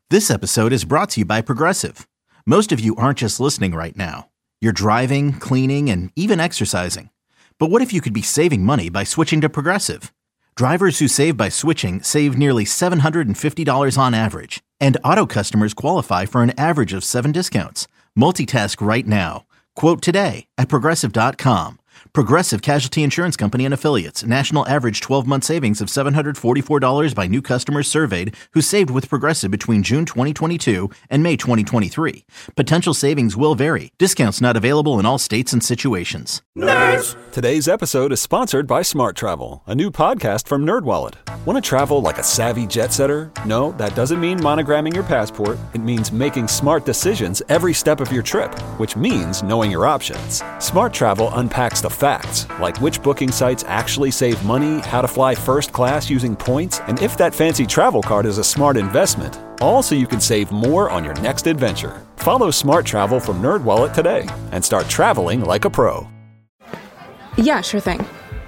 This episode is brought to you by Progressive. Most of you aren't just listening right now. You're driving, cleaning, and even exercising. But what if you could be saving money by switching to Progressive? Drivers who save by switching save nearly $750 on average. And auto customers qualify for an average of 7 discounts. Multitask right now. Quote today at Progressive.com. Progressive Casualty Insurance Company and Affiliates. National average 12-month savings of $744 by new customers surveyed who saved with Progressive between June 2022 and May 2023. Potential savings will vary. Discounts not available in all states and situations. Nerds! Today's episode is sponsored by Smart Travel, a new podcast from NerdWallet. Want to travel like a savvy jet setter? No, that doesn't mean monogramming your passport. It means making smart decisions every step of your trip, which means knowing your options. Smart Travel unpacks the facts, like which booking sites actually save money, how to fly first class using points, and if that fancy travel card is a smart investment. All so you can save more on your next adventure. Follow Smart Travel from NerdWallet today and start traveling like a pro. Yeah, sure thing.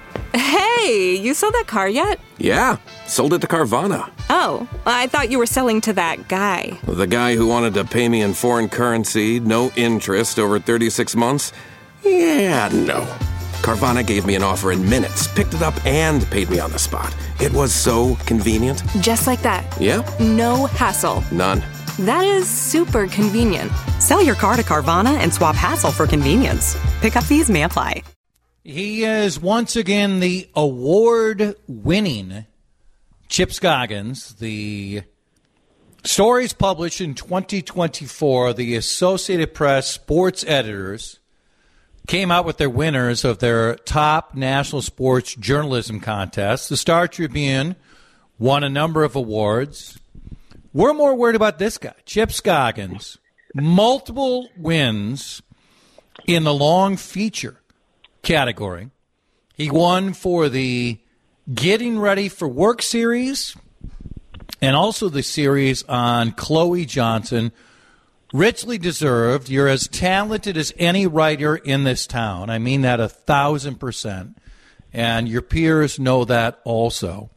Hey, you sold that car yet? Yeah, sold it to Carvana. Oh, I thought you were selling to that guy. The guy who wanted to pay me in foreign currency, no interest, over 36 months? Yeah, no. Carvana gave me an offer in minutes, picked it up, and paid me on the spot. It was so convenient. Just like that. Yeah. No hassle. None. That is super convenient. Sell your car to Carvana and swap hassle for convenience. Pickup fees may apply. He is once again the award-winning Chip Scoggins. The stories published in 2024, the Associated Press sports editors came out with their winners of their top national sports journalism contest. The Star Tribune won a number of awards. We're more worried about this guy, Chip Scoggins. Multiple wins in the long feature category. He won for the Getting Ready for Work series and also the series on Chloe Johnson. Richly deserved. You're as talented as any writer in this town. I mean that 1,000%. And your peers know that also.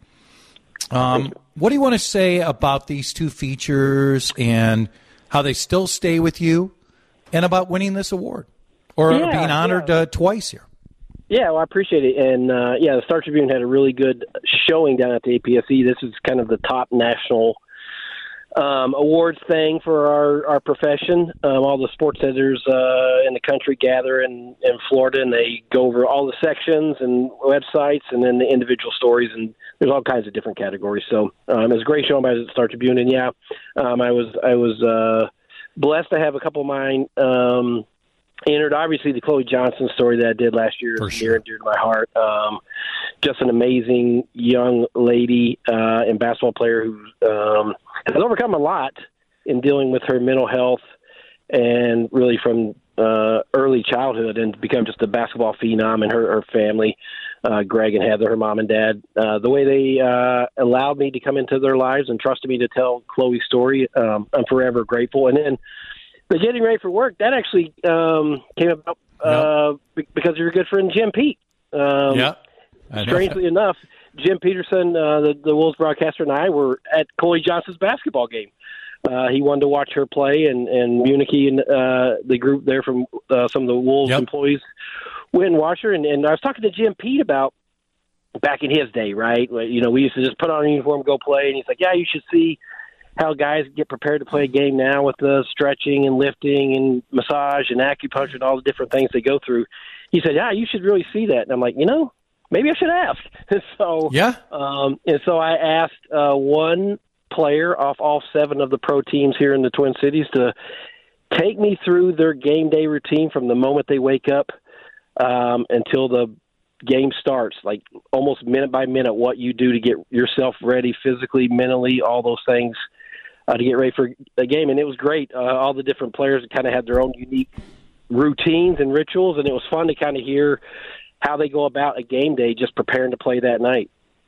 What do you want to say about these two features and how they still stay with you and about winning this award or being honored twice here? Yeah, well, I appreciate it. And, the Star Tribune had a really good showing down at the APSE. This is kind of the top national awards thing for our profession. All the sports editors in the country gather in Florida, and they go over all the sections and websites and then the individual stories, and there's all kinds of different categories. So it was a great showing by the Star Tribune, and I was blessed to have a couple of mine entered. Obviously, the Chloe Johnson story that I did last year is near and dear to my heart. Just an amazing young lady and basketball player who has overcome a lot in dealing with her mental health and really from early childhood and become just a basketball phenom, and her family, Greg and Heather, her mom and dad, the way they allowed me to come into their lives and trusted me to tell Chloe's story, I'm forever grateful. And then the Getting Ready for Work, that actually came about because of your good friend Jim Pete. Strangely enough, Jim Peterson, the Wolves broadcaster, and I were at Chloe Johnson's basketball game. He wanted to watch her play, and Municky and the group there from some of the Wolves employees went and watched her. And I was talking to Jim Pete about back in his day, right? You know, we used to just put on a uniform, go play, and he's like, yeah, you should see how guys get prepared to play a game now with the stretching and lifting and massage and acupuncture and all the different things they go through. He said, yeah, you should really see that. And I'm like, maybe I should ask. So I asked one player off all 7 of the pro teams here in the Twin Cities to take me through their game day routine from the moment they wake up until the game starts, like almost minute by minute, what you do to get yourself ready physically, mentally, all those things to get ready for the game. And it was great. All the different players kind of had their own unique routines and rituals, and it was fun to kind of hear how they go about a game day just preparing to play that night.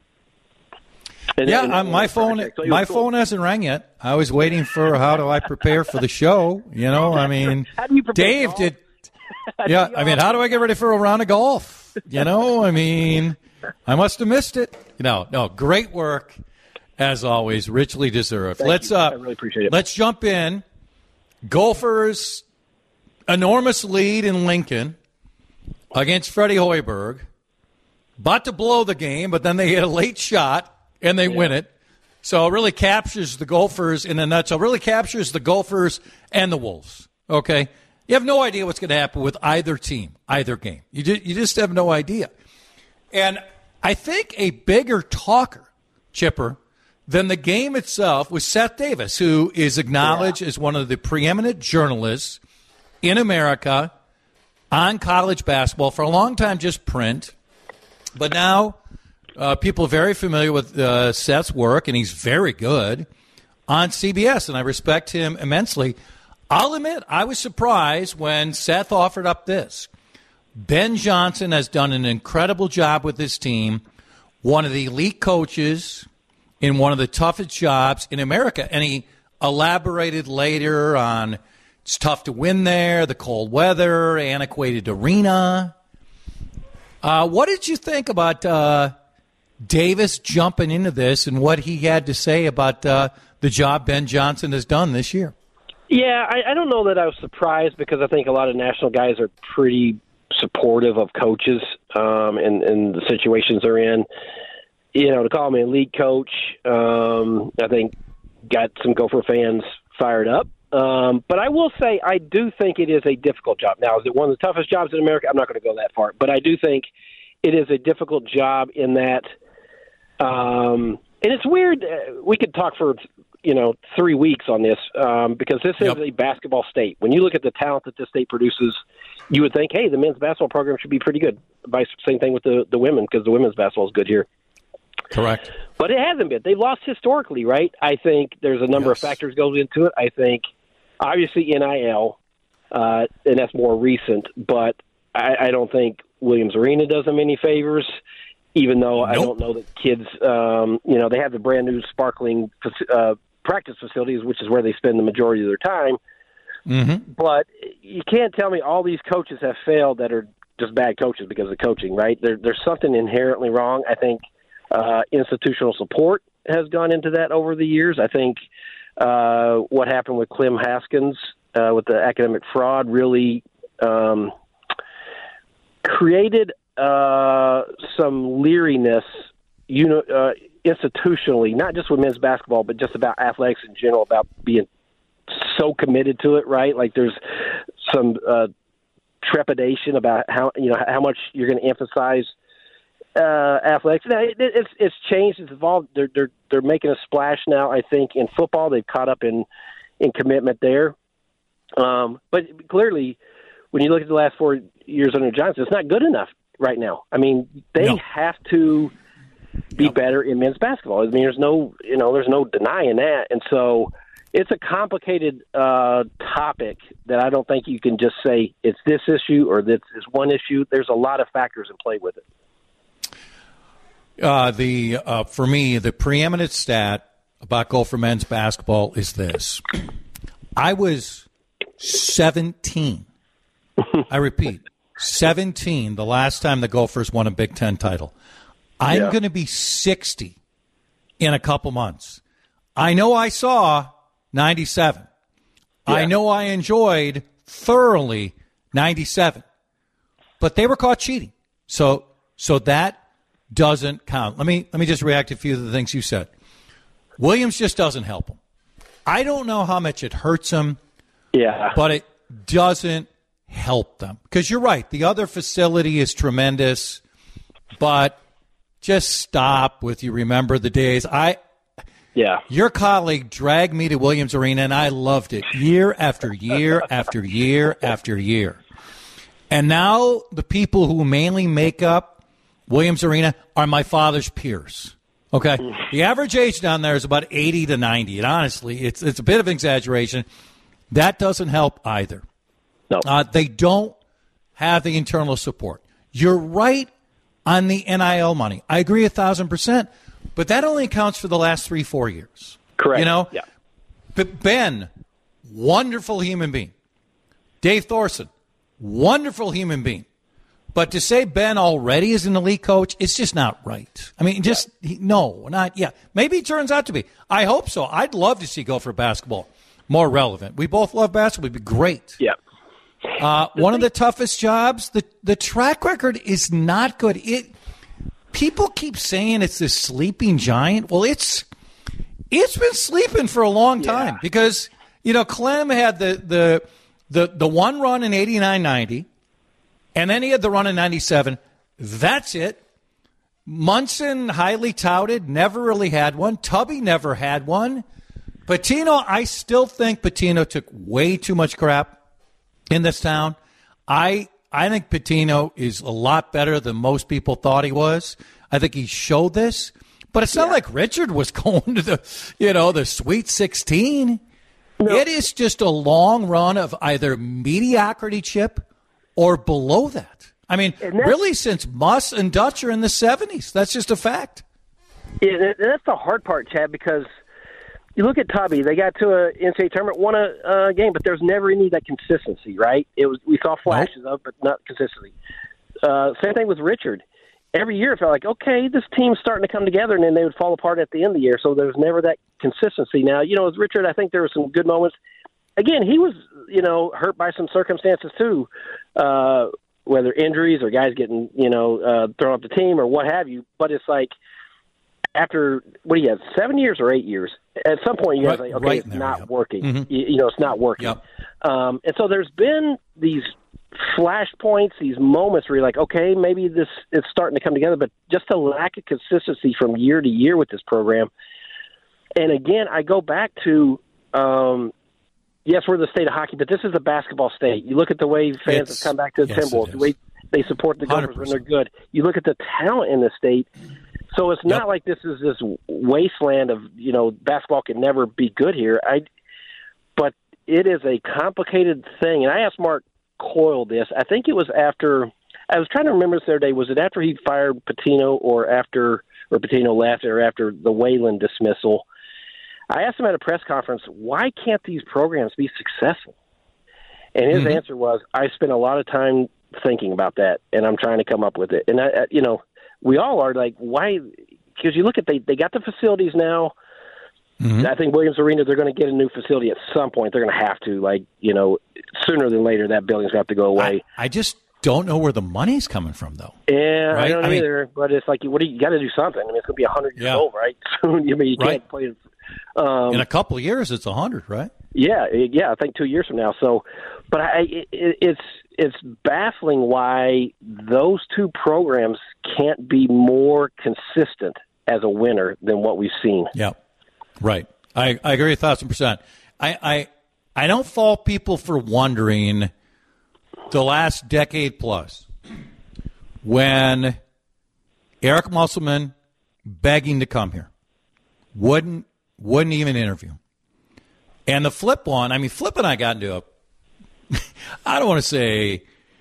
My phone hasn't rang yet. I was waiting for how do I prepare for the show. I mean, how do you prepare Dave did. Yeah, I mean, how do I get ready for a round of golf? I mean, I must have missed it. No, great work. as always, richly deserved. Thank you. I really appreciate it. Let's jump in. Gophers' enormous lead in Lincoln against Freddie Hoiberg. About to blow the game, but then they hit a late shot, and they win it. So it really captures the Gophers in a nutshell. Really captures the Gophers and the Wolves, okay? You have no idea what's going to happen with either team, either game. You just have no idea. And I think a bigger talker, Chipper, than the game itself was Seth Davis, who is acknowledged as one of the preeminent journalists in America on college basketball. For a long time, just print. But now people are very familiar with Seth's work, and he's very good on CBS, and I respect him immensely. I'll admit, I was surprised when Seth offered up this. Ben Johnson has done an incredible job with this team, one of the elite coaches in one of the toughest jobs in America. And he elaborated later on it's tough to win there, the cold weather, antiquated arena. What did you think about Davis jumping into this and what he had to say about the job Ben Johnson has done this year? Yeah, I don't know that I was surprised because I think a lot of national guys are pretty supportive of coaches and the situations they're in. You know, to call him an elite coach, I think got some Gopher fans fired up. But I will say I do think it is a difficult job. Now, is it one of the toughest jobs in America? I'm not going to go that far. But I do think it is a difficult job in that and it's weird. We could talk for 3 weeks on this because this is a basketball state. When you look at the talent that this state produces, you would think, hey, the men's basketball program should be pretty good. Same thing with the women because the women's basketball is good here. Correct. But it hasn't been. They've lost historically, right? I think there's a number of factors goes into it. I think, obviously, NIL, and that's more recent, but I don't think Williams Arena does them any favors, even though I don't know that kids, they have the brand-new sparkling practice facilities, which is where they spend the majority of their time. Mm-hmm. But you can't tell me all these coaches have failed that are just bad coaches because of coaching, right? There's something inherently wrong. I think institutional support has gone into that over the years. I think what happened with Clem Haskins with the academic fraud really created some leeriness, institutionally, not just with men's basketball, but just about athletics in general, about being so committed to it, right? Like there's some trepidation about how much you're going to emphasize athletics. Now, it's changed. It's evolved. They're making a splash now. I think in football they've caught up in commitment there. But clearly, when you look at the last 4 years under Johnson, it's not good enough right now. I mean, they have to be better in men's basketball. I mean, there's no denying that. And so it's a complicated topic that I don't think you can just say it's this issue or this is one issue. There's a lot of factors in play with it. For me, the preeminent stat about Gopher men's basketball is this. I was 17. I repeat, 17 the last time the Gophers won a Big Ten title. I'm going to be 60 in a couple months. I know I saw 97. Yeah. I know I enjoyed thoroughly 97. But they were caught cheating. So that doesn't count. Let me just react to a few of the things you said. Williams just doesn't help him. I don't know how much it hurts him. Yeah. But it doesn't help them. Because you're right. The other facility is tremendous. But just stop with you remember the days. Your colleague dragged me to Williams Arena, and I loved it year after year after year after year. And now the people who mainly make up Williams Arena are my father's peers. Okay? The average age down there is about 80 to 90. And honestly, it's a bit of an exaggeration. That doesn't help either. No. They don't have the internal support. You're right on the NIL money. I agree 1,000%, but that only accounts for the last 3-4 years. Correct. Yeah. But Ben, wonderful human being. Dave Thorson, wonderful human being. But to say Ben already is an elite coach, it's just not right. I mean, Maybe he turns out to be. I hope so. I'd love to see Gopher basketball more relevant. We both love basketball. It'd be great. Yeah. One of the toughest jobs. The track record is not good. People keep saying it's this sleeping giant. Well, it's been sleeping for a long time because Clem had the one run in 89-90, and then he had the run in 97. That's it. Munson, highly touted, never really had one. Tubby never had one. Pitino, I still think Pitino took way too much crap in this town. I think Pitino is a lot better than most people thought he was. I think he showed this. But it's not like Richard was going to the Sweet 16. No. It is just a long run of either mediocrity, Chip, or below that. I mean, really since Muss and Dutch are in the 70s. That's just a fact. Yeah, that's the hard part, Chad, because you look at Tubby. They got to an NCAA tournament, won a game, but there's never any of that consistency, right? We saw flashes of, but not consistently. Same thing with Richard. Every year it felt like, okay, this team's starting to come together, and then they would fall apart at the end of the year. So there was never that consistency. Now, with Richard, I think there were some good moments. Again, he was, hurt by some circumstances too, whether injuries or guys getting, thrown off the team or what have you. But it's like after, 7 years or 8 years, at some point you guys say, okay, it's not working. Mm-hmm. It's not working. Yep. And so there's been these flashpoints, these moments where you're like, okay, maybe this is starting to come together, but just a lack of consistency from year to year with this program. And again, I go back to, yes, we're the state of hockey, but this is a basketball state. You look at the way fans have come back to the Timberwolves, the way they support the Gophers when they're good. You look at the talent in the state. So it's not like this is this wasteland of, basketball can never be good here. But it is a complicated thing. And I asked Mark Coyle this. I think it was after – I was trying to remember this the other day. Was it after he fired Pitino or Pitino left or after the Whalen dismissal? I asked him at a press conference, why can't these programs be successful? And his answer was, I spent a lot of time thinking about that, and I'm trying to come up with it. And, we all are like, why? Because you look at they got the facilities now. Mm-hmm. I think Williams Arena, they're going to get a new facility at some point. They're going to have to, sooner than later, that building's got to go away. I just don't know where the money's coming from, though. Yeah, right? I don't either. But it's like, you got to do something. I mean, it's going to be 100 years old, right? Soon, you can't play it. In a couple of years, it's 100, right? Yeah. I think 2 years from now. So, but it's baffling why those two programs can't be more consistent as a winner than what we've seen. Yeah. Right. I agree 1,000%. I don't fault people for wondering the last decade plus when Eric Musselman begging to come here wouldn't even interview. And the Flip one, Flip and I got into I don't want to say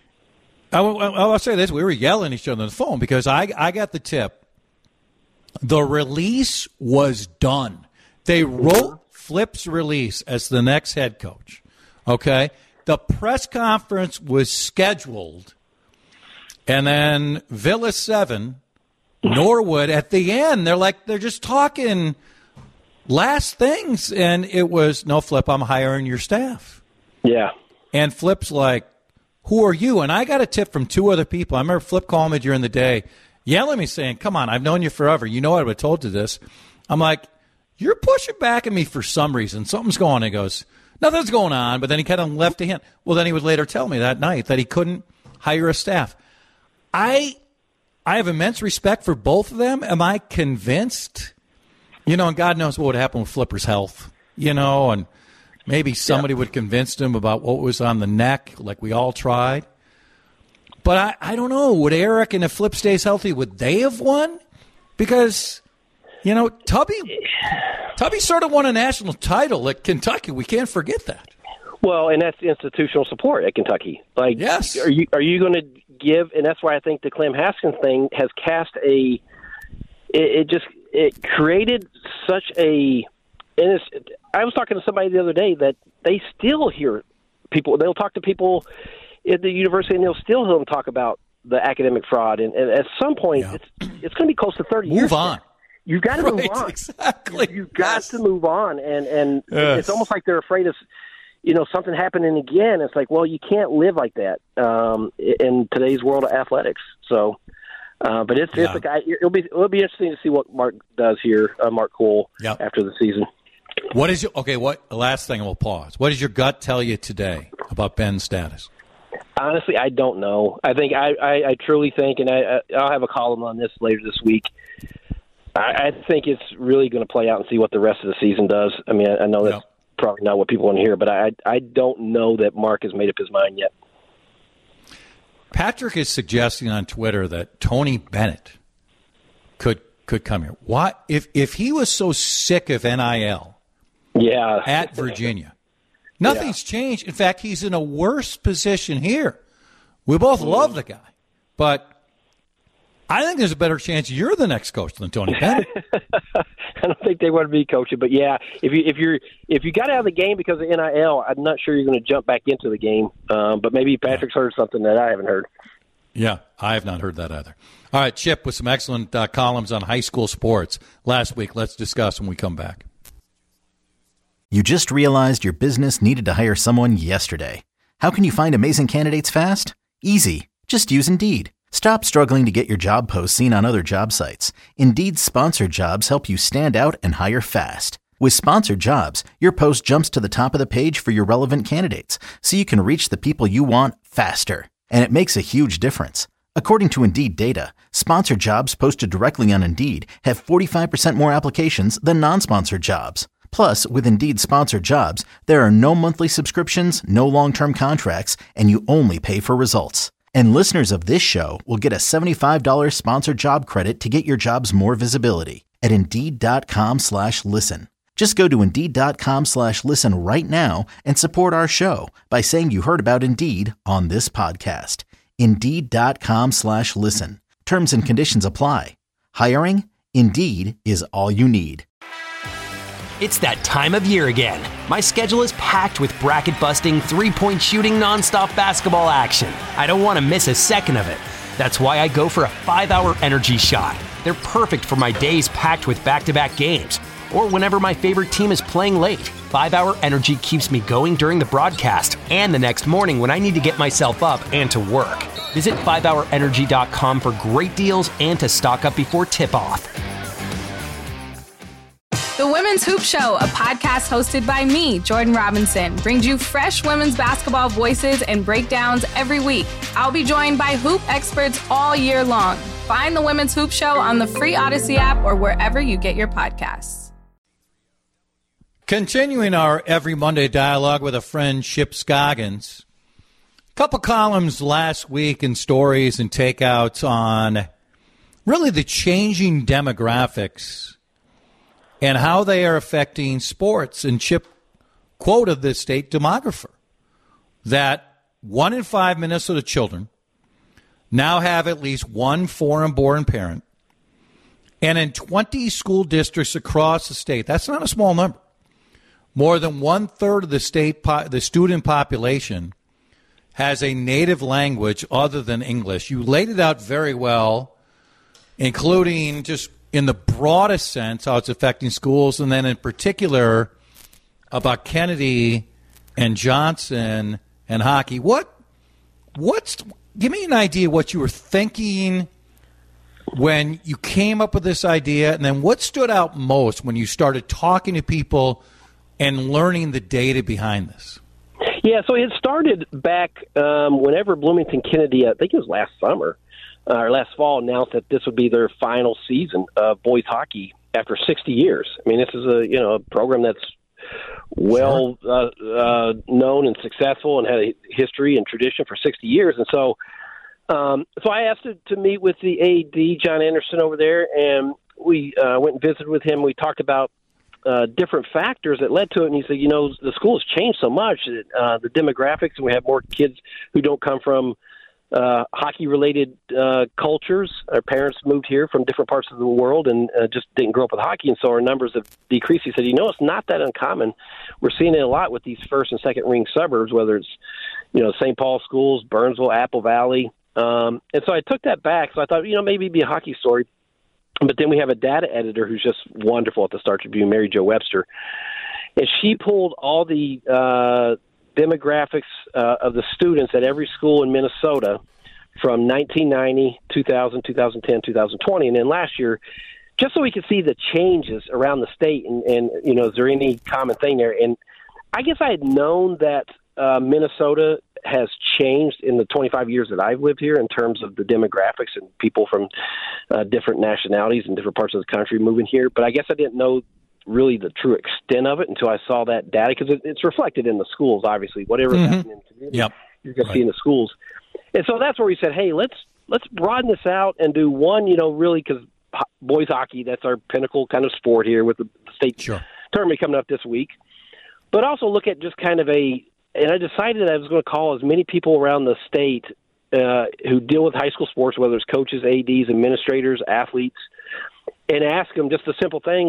I'll say this, we were yelling at each other on the phone because I got the tip. The release was done. They wrote Flip's release as the next head coach. Okay? The press conference was scheduled, and then Villa 7, Norwood, at the end, they're just talking last things, and it was, no, Flip, I'm hiring your staff. Yeah. And Flip's like, who are you? And I got a tip from two other people. I remember Flip calling me during the day, yelling at me saying, come on, I've known you forever. You know I would have told you this. I'm like, you're pushing back at me for some reason. Something's going on. He goes, nothing's going on. But then he kind of left a hint. Well, then he would later tell me that night that he couldn't hire a staff. I have immense respect for both of them. Am I convinced? And God knows what would happen with Flipper's health, and maybe somebody would convince him about what was on the neck, like we all tried. But I don't know. Would Eric, and if Flip stays healthy, would they have won? Because Tubby sort of won a national title at Kentucky. We can't forget that. Well, and that's institutional support at Kentucky. Yes. Are you going to give? And that's why I think the Clem Haskins thing has cast it created such a. And I was talking to somebody the other day that they still hear people. They'll talk to people at the university, and they'll still hear them talk about the academic fraud, and at some point, it's going to be close to 30 years. Move on. You've got to move on. Exactly. You've got to move on, and it's almost like they're afraid of, something happening again. It's like, well, you can't live like that in today's world of athletics. So, but it's a guy. It'll be interesting to see what Mark does here, Mark Cole, after the season. What is last thing, and we'll pause. What does your gut tell you today about Ben's status? Honestly, I don't know. I think I truly think, and I'll have a column on this later this week. I think it's really going to play out and see what the rest of the season does. I mean, I know that's probably not what people want to hear, but I don't know that Mark has made up his mind yet. Patrick is suggesting on Twitter that Tony Bennett could come here. What if he was so sick of NIL? Yeah, at Virginia, nothing's changed. In fact, he's in a worse position here. We both love the guy, but I think there's a better chance you're the next coach than Tony Bennett. I don't think they want to be coaching, but if you got out of the game because of NIL, I'm not sure you're going to jump back into the game. But maybe Patrick's heard something that I haven't heard. Yeah, I have not heard that either. All right, Chip with some excellent columns on high school sports last week. Let's discuss when we come back. You just realized your business needed to hire someone yesterday. How can you find amazing candidates fast? Easy. Just use Indeed. Stop struggling to get your job posts seen on other job sites. Indeed's sponsored jobs help you stand out and hire fast. With sponsored jobs, your post jumps to the top of the page for your relevant candidates, so you can reach the people you want faster. And it makes a huge difference. According to Indeed data, sponsored jobs posted directly on Indeed have 45% more applications than non-sponsored jobs. Plus, with Indeed sponsored jobs, there are no monthly subscriptions, no long-term contracts, and you only pay for results. And listeners of this show will get a $75 sponsored job credit to get your jobs more visibility at Indeed.com/listen. Just go to Indeed.com/listen right now and support our show by saying you heard about Indeed on this podcast. Indeed.com/listen. Terms and conditions apply. Hiring? Indeed is all you need. It's that time of year again. My schedule is packed with bracket-busting, three-point shooting, nonstop basketball action. I don't want to miss a second of it. That's why I go for a 5-hour energy shot. They're perfect for my days packed with back-to-back games, or whenever my favorite team is playing late. 5-hour energy keeps me going during the broadcast and the next morning when I need to get myself up and to work. Visit 5hourenergy.com for great deals and to stock up before tip-off. The Women's Hoop Show, a podcast hosted by me, Jordan Robinson, brings you fresh women's basketball voices and breakdowns every week. I'll be joined by hoop experts all year long. Find the Women's Hoop Show on the free Odyssey app or wherever you get your podcasts. Continuing our every Monday dialogue with a friend, Chip Scoggins. A couple columns last week and stories and takeouts on really the changing demographics and how they are affecting sports. And Chip quoted this state demographer that 1 in 5 Minnesota children now have at least one foreign-born parent. And in 20 school districts across the state, that's not a small number, more than 1/3 of the student population has a native language other than English. You laid it out very well, including just in the broadest sense, how it's affecting schools, and then in particular about Kennedy and Johnson and hockey. Give me an idea what you were thinking when you came up with this idea, and then what stood out most when you started talking to people and learning the data behind this? Yeah, so it started back whenever Bloomington Kennedy, I think it was last summer, or last fall, announced that this would be their final season of boys hockey after 60 years. I mean, this is a program that's well known and successful and had a history and tradition for 60 years. And so I asked to meet with the AD, John Anderson, over there, and we went and visited with him. We talked about different factors that led to it, and he said, the school has changed so much, the demographics, and we have more kids who don't come from hockey-related cultures. Our parents moved here from different parts of the world and just didn't grow up with hockey, and so our numbers have decreased. He said, it's not that uncommon. We're seeing it a lot with these first and second ring suburbs, whether it's, St. Paul schools, Burnsville, Apple Valley, And so I took that back. So I thought, maybe it'd be a hockey story. But then we have a data editor who's just wonderful at the Star Tribune, Mary Jo Webster. And she pulled all the demographics of the students at every school in Minnesota from 1990, 2000, 2010, 2020. And then last year, just so we could see the changes around the state and is there any common thing there? And I guess I had known that Minnesota has changed in the 25 years that I've lived here in terms of the demographics and people from different nationalities and different parts of the country moving here. But I guess I didn't know really the true extent of it until I saw that data, because it's reflected in the schools, obviously. Whatever is happening in the community, you're going to see in the schools. And so that's where we said, hey, let's broaden this out and do one, really, because boys hockey, that's our pinnacle kind of sport here with the state tournament coming up this week. But also look at just kind of and I decided I was going to call as many people around the state who deal with high school sports, whether it's coaches, ADs, administrators, athletes, and ask them just a simple thing.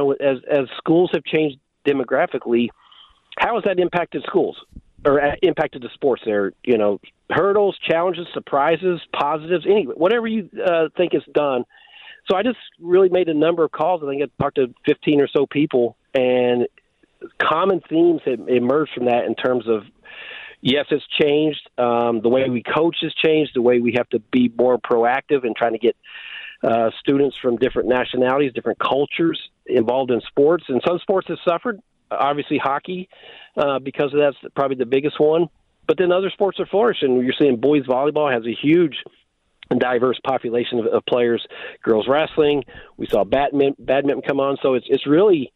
As schools have changed demographically, how has that impacted schools or impacted the sports there? Hurdles, challenges, surprises, positives, whatever you think is done. So I just really made a number of calls. I think I talked to 15 or so people, and common themes have emerged from that in terms of, yes, it's changed. The way we coach has changed. The way we have to be more proactive in trying to get students from different nationalities, different cultures involved in sports. And some sports have suffered, obviously hockey, because that's probably the biggest one. But then other sports are flourishing. You're seeing boys volleyball has a huge and diverse population of players. Girls wrestling, we saw badminton come on. So it's really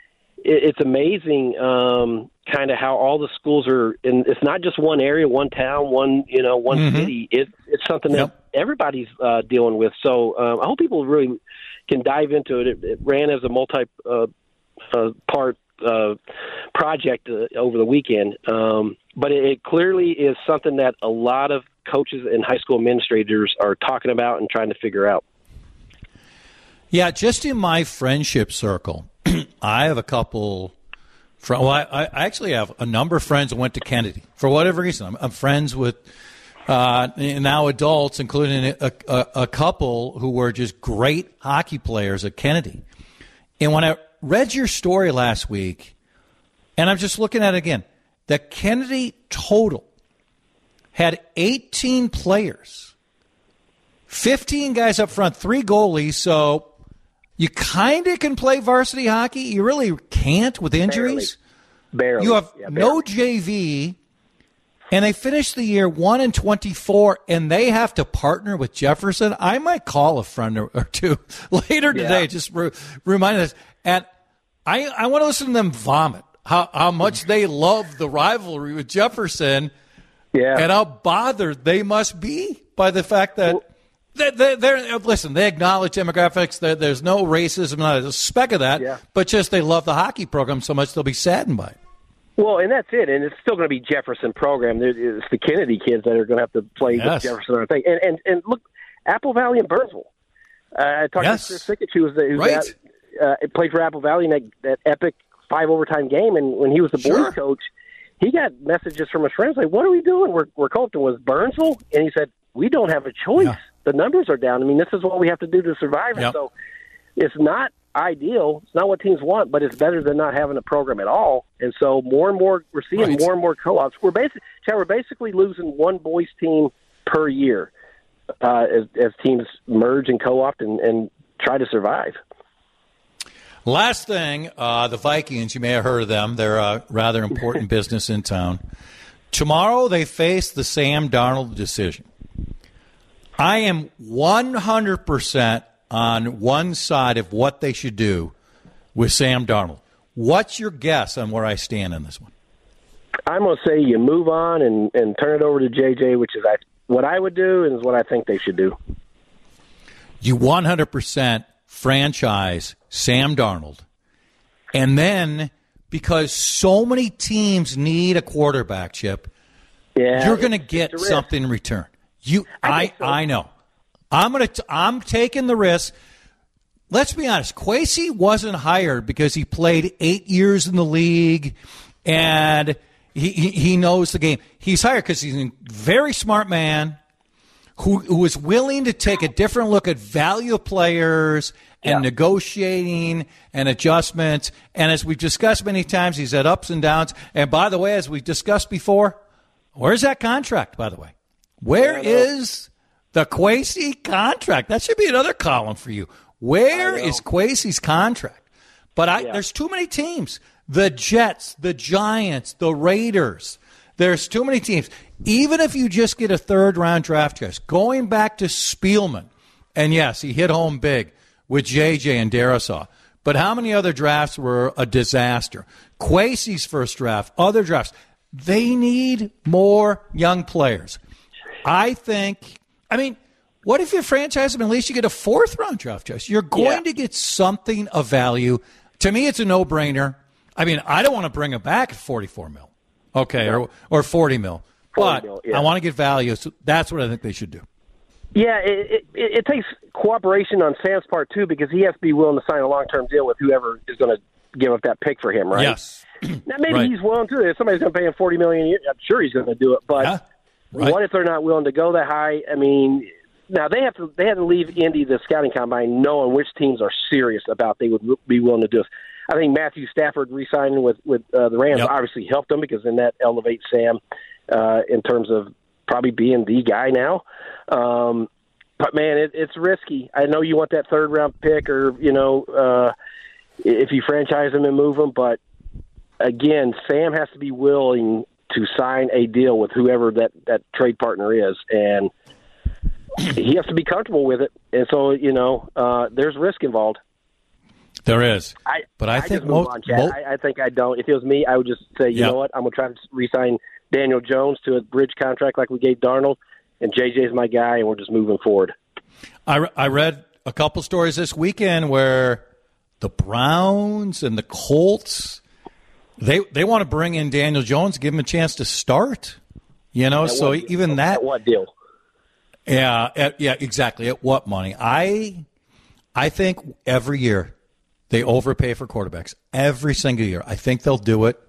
it's amazing kind of how all the schools are. And it's not just one area, one town, one city. It's something that everybody's dealing with. So I hope people really can dive into it. It ran as a multi-part project over the weekend, but it clearly is something that a lot of coaches and high school administrators are talking about and trying to figure out. Yeah, just in my friendship circle, I have a couple. I actually have a number of friends that went to Kennedy for whatever reason. I'm friends with now adults, including a couple who were just great hockey players at Kennedy. And when I read your story last week, and I'm just looking at it again, the Kennedy total had 18 players, 15 guys up front, 3 goalies, so you kind of can play varsity hockey. You really can't with injuries. Barely. You have no JV, and they finished the year 1-24, and they have to partner with Jefferson. I might call a friend or two later today, just remind us. And I want to listen to them vomit how much they love the rivalry with Jefferson, and how bothered they must be by the fact that listen, they acknowledge demographics. There's no racism, not a speck of that, but just they love the hockey program so much they'll be saddened by it. Well, and that's it. And it's still going to be Jefferson program. It's the Kennedy kids that are going to have to play with Jefferson or thing. And look, Apple Valley and Burnsville. I talked to Chris Sickich, who played for Apple Valley in that epic 5-overtime game. And when he was the boys coach, he got messages from his friends like, "What are we doing? We're coaching with Burnsville," and he said, "We don't have a choice. Yeah. The numbers are down. I mean, this is what we have to do to survive." And so it's not ideal. It's not what teams want, but it's better than not having a program at all. And so more and more, we're seeing more and more co-ops. We're basically losing one boys team per year as teams merge and co-opt and try to survive. Last thing, the Vikings, you may have heard of them. They're a rather important business in town. Tomorrow they face the Sam Darnold decision. I am 100% on one side of what they should do with Sam Darnold. What's your guess on where I stand on this one? I'm going to say you move on and turn it over to JJ, which is what I would do and is what I think they should do. You 100% franchise Sam Darnold. And then, because so many teams need a quarterback, Chip, you're going to get something in return. I know. I'm taking the risk. Let's be honest. Kwesi wasn't hired because he played 8 years in the league and he knows the game. He's hired because he's a very smart man who is willing to take a different look at value of players and negotiating and adjustments. And as we've discussed many times, he's had ups and downs. And by the way, as we've discussed before, where's that contract, by the way? Where is the Kwesi contract? That should be another column for you. Where is Kwesi's contract? But there's too many teams. The Jets, the Giants, the Raiders. There's too many teams. Even if you just get a third-round draft choice, going back to Spielman, and yes, he hit home big with J.J. and Darisaw, but how many other drafts were a disaster? Kwesi's first draft, other drafts. They need more young players. I mean, what if you franchise them? At least you get a fourth-round draft choice. You're going to get something of value. To me, it's a no-brainer. I mean, I don't want to bring him back at $44 million. Okay, or $40 million. But I want to get value, so that's what I think they should do. Yeah, it takes cooperation on Sam's part, too, because he has to be willing to sign a long-term deal with whoever is going to give up that pick for him, right? Yes. Now, maybe he's willing to. If somebody's going to pay him $40 million a year, I'm sure he's going to do it. But what if they're not willing to go that high? I mean, now they had to leave Indy the scouting combine knowing which teams are serious about they would be willing to do this. I think Matthew Stafford re-signing with the Rams obviously helped them because then that elevates Sam in terms of probably being the guy now. But, man, it's risky. I know you want that third-round pick or, if you franchise him and move him. But, again, Sam has to be willing to sign a deal with whoever that trade partner is. And he has to be comfortable with it. And so, there's risk involved. There is. I think I think I don't. If it was me, I would just say, you know what, I'm going to try to re-sign Daniel Jones to a bridge contract like we gave Darnold, and JJ's my guy, and we're just moving forward. I read a couple stories this weekend where the Browns and the Colts, they want to bring in Daniel Jones, give him a chance to start. So even that. At what deal? Yeah, exactly. At what money? I think every year they overpay for quarterbacks. Every single year. I think they'll do it.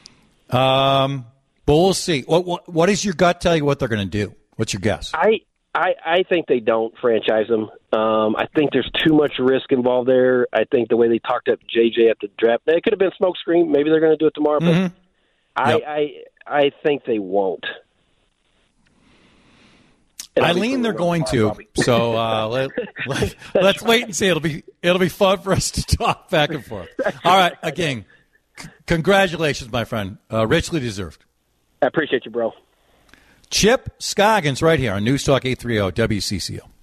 But we'll see. What does your gut tell you what they're going to do? What's your guess? I think they don't franchise him. I think there's too much risk involved there. I think the way they talked up JJ at the draft, it could have been smokescreen. Maybe they're going to do it tomorrow. But I think they won't. Eileen, they're going to. So let's wait and see. It'll be fun for us to talk back and forth. All right, again, congratulations, my friend. Richly deserved. I appreciate you, bro. Chip Scoggins right here on News Talk 830 WCCO.